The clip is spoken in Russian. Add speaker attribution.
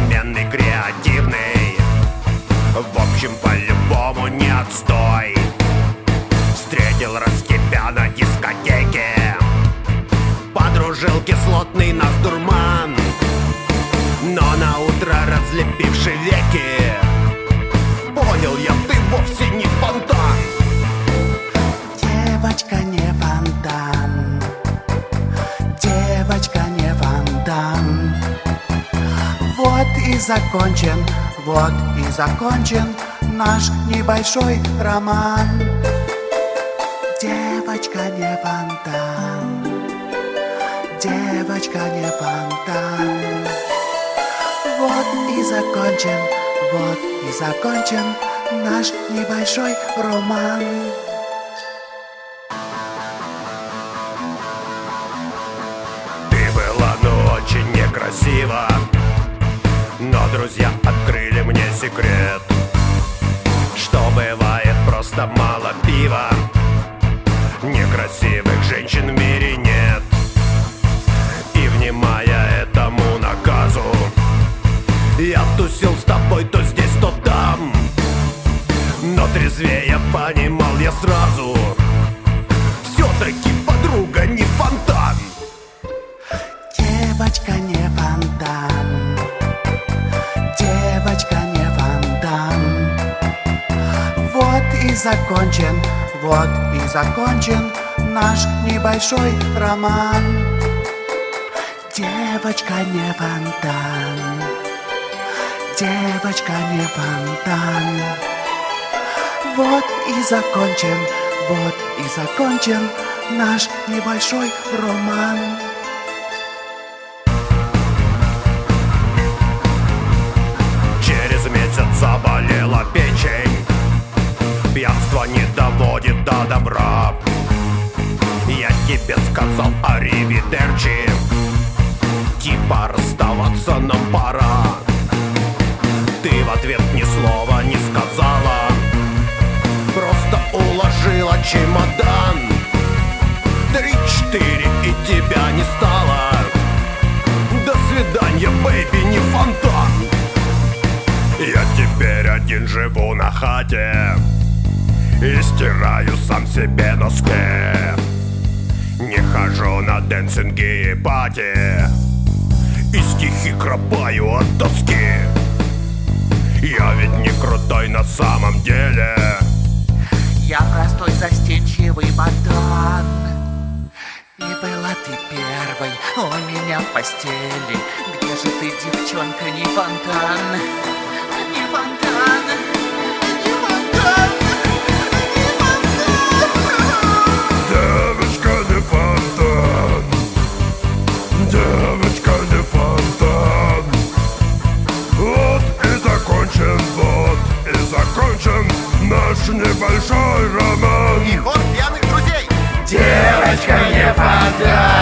Speaker 1: современный, креативный. В общем, по-любому не отстой. Встретил, раскипя на дискотеке, подружил кислотный нас дурман, но на утро разлепивший веки, понял я, ты вовсе не фонтан.
Speaker 2: Девочка не фонтан, девочка не фонтан. Вот и закончен наш небольшой роман. Девочка не фонтан, девочка не фонтан. Вот и закончен наш небольшой роман.
Speaker 1: Ты была, ну, очень некрасива, но друзья открыли мне секрет, что бывает просто мало пива. Некрасивых женщин в мире нет. И внимая этому наказу, я тусил с тобой то здесь, то там, но трезвее понимал я сразу, все-таки подруга не фонтан.
Speaker 2: Девочка не фонтан, девочка не фонтан. Вот и закончен наш небольшой роман. Девочка не фонтан, девочка не фонтан. Вот и закончен наш небольшой роман.
Speaker 1: Через месяц заболела печень, пьянство не доводит до добра. Я тебе сказал аривидерчи, типа расставаться нам пора. Ты в ответ ни слова не сказала, просто уложила чемодан. 3-4 и тебя не стало. До свидания, бэйби, не фонтан. Я теперь один живу на хате и стираю сам себе носки. Не хожу на дэнсинги и пати, и стихи кропаю от тоски. Я ведь не крутой на самом деле,
Speaker 2: я простой застенчивый ботан. И была ты первой у меня в постели. Где же ты, девчонка, не фонтан? Не фонтан, не фонтан, не фонтан.
Speaker 1: Девочка не фонтан, девочка не фонтан. Вот и закончен наш небольшой роман.
Speaker 3: И хор пьяных друзей.
Speaker 2: Девочка не фонтан.